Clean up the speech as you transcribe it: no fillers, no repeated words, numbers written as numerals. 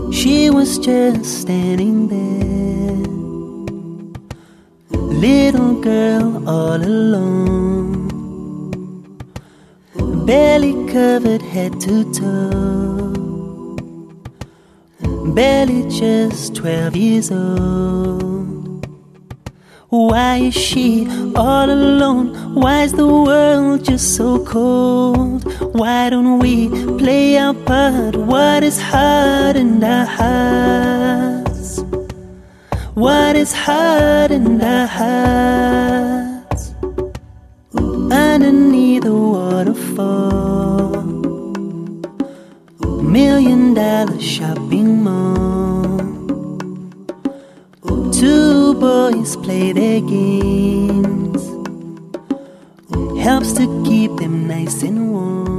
She was just standing there, little girl all alone, barely covered head to toe, barely just 12 years old. Why is she all alone? Why is the world just so cold? Why don't we play our part? What is hard in our hearts? What is hard in our hearts? Underneath the waterfall, $1,000,000 shopping mall, two boys play their games, helps to keep them nice and warm.